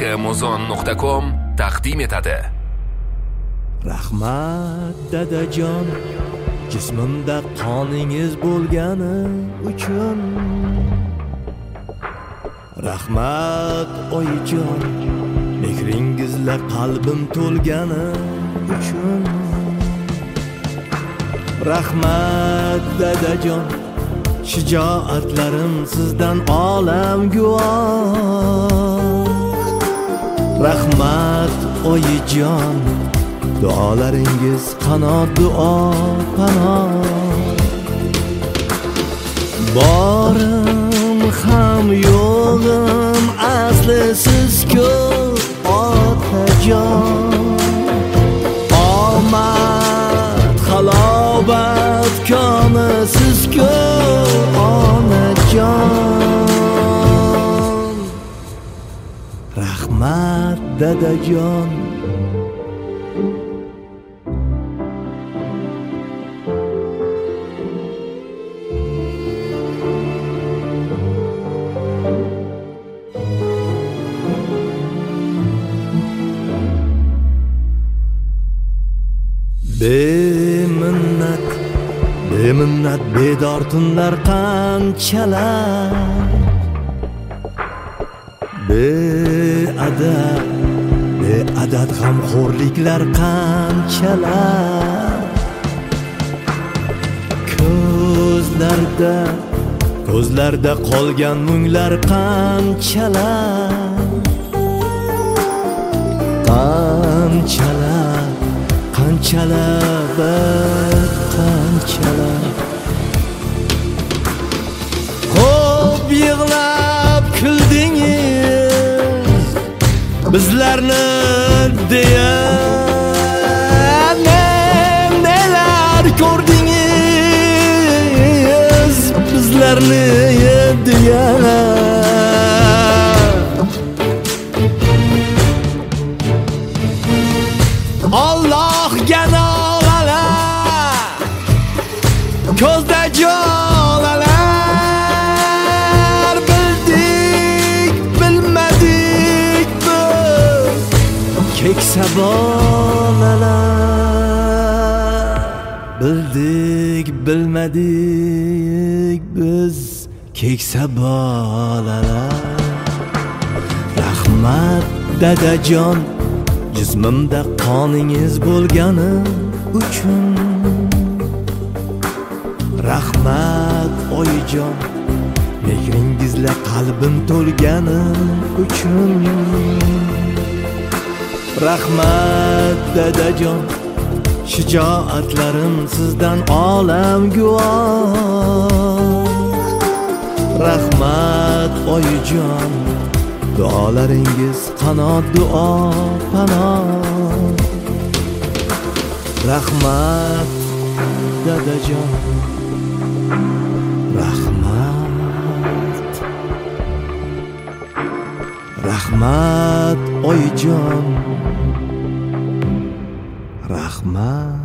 rmuzon.com taqdim etadi. Rahmat dadajon, jismimda qoningiz bo'lgani uchun. Rahmat oyijon, mehringizla qalbim to'lgani uchun. Rahmat dadajon, shijoatlarim sizdan olam guvoh. Rahmat oyijon, duolaringiz qanot duo panoh. Borim ham yo'g'im asli siz-ku otajon. Omad halobat koni siz-ku onajon. Rahmat dadajon. Beminnat bedor tunlar qanchalar, beadad g'amxo'rliklar qanchalar. Ko'zlarda qolgan munglar qanchalar. Qanchalar ko'p yig'lab kuldingiz bizlarni deya, nelar ko'rdingiz bizlarni deya. Allohga nolalar, ko'zda jolalar. Bildik bilmadik biz keksa bolalar. Bildik bilmadik biz keksa bolalar. Rahmat dadajon, jismimda qoningiz bo'lgani uchun. Rahmat oyijon, mehringizla qalbim to'lgani uchun. Rahmat dadajon, shijoatlarim sizdan olam guvoh. Rahmat oyijon, duolaringiz qanot duo panoh. Rahmat dadajon, rahmat oyijon, rahmat.